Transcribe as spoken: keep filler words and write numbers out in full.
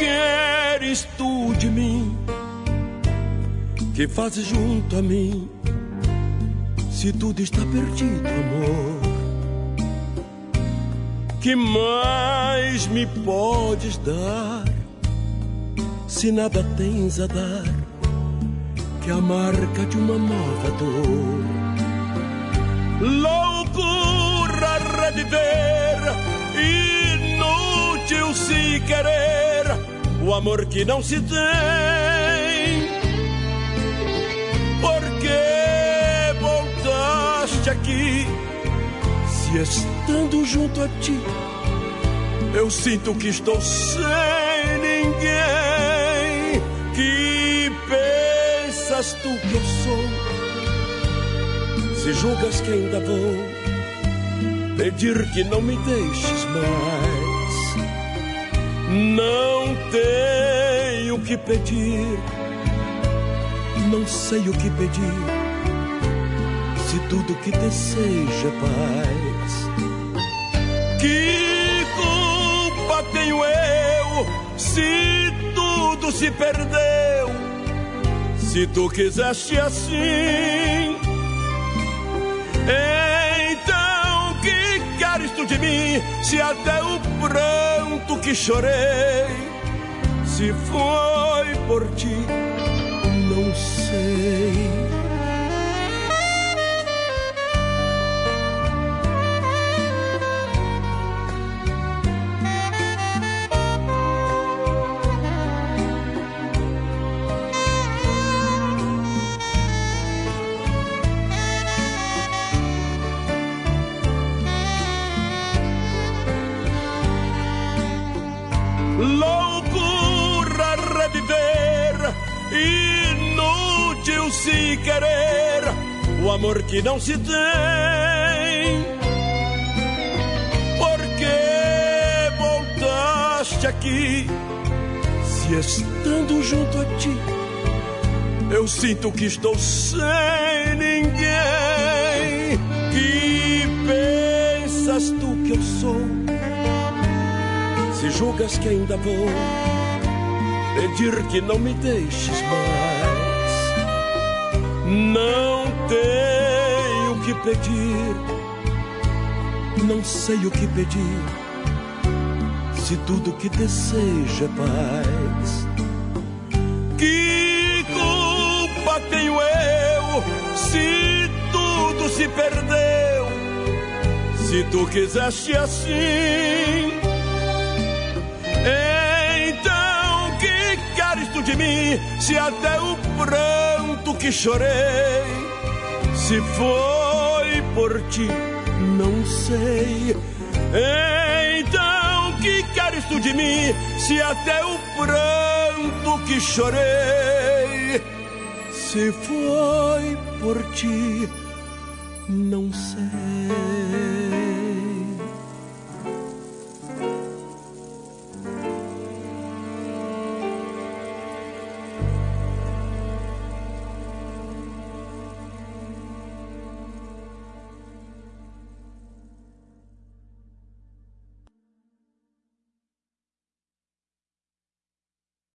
queres tu de mim? Que fazes junto a mim? Se tudo está perdido, amor, que mais me podes dar? Se nada tens a dar, que a marca de uma nova dor. Loucura reviver, inútil se querer o amor que não se tem. Porque voltaste aqui, se estando junto a ti eu sinto que estou sem ninguém. Que pensas tu que eu sou? Se julgas que ainda vou pedir que não me deixes mais, não tenho que pedir, não sei o que pedir. Se tudo que desejo é paz, que culpa tenho eu se tudo se perdeu? Se tu quiseste assim, então que queres tu de mim? Se até o pranto que chorei, se foi por ti, não sei. Loucura reviver, inútil se querer o amor que não se tem. Porque voltaste aqui, se estando junto a ti eu sinto que estou sem ninguém. Que pensas tu que eu sou? Se julgas que ainda vou pedir que não me deixes mais, não tenho que pedir, não sei o que pedir. Se tudo que desejo é paz, que culpa tenho eu se tudo se perdeu? Se tu quiseste assim, então que queres tu de mim? Se até o pranto que chorei, se foi por ti, não sei. Então que queres tu de mim? Se até o pranto que chorei, se foi por ti, não sei.